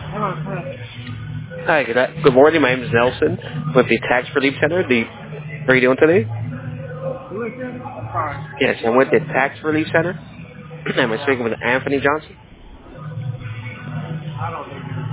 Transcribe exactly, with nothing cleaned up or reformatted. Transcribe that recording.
Hello, hello. Hi, good, good morning. My name is Nelson with the Tax Relief Center. The, how are you doing today? Who is this? I'm sorry. Yes, I'm with the Tax Relief Center. I'm Yeah. speaking with Anthony Johnson. I don't think it is.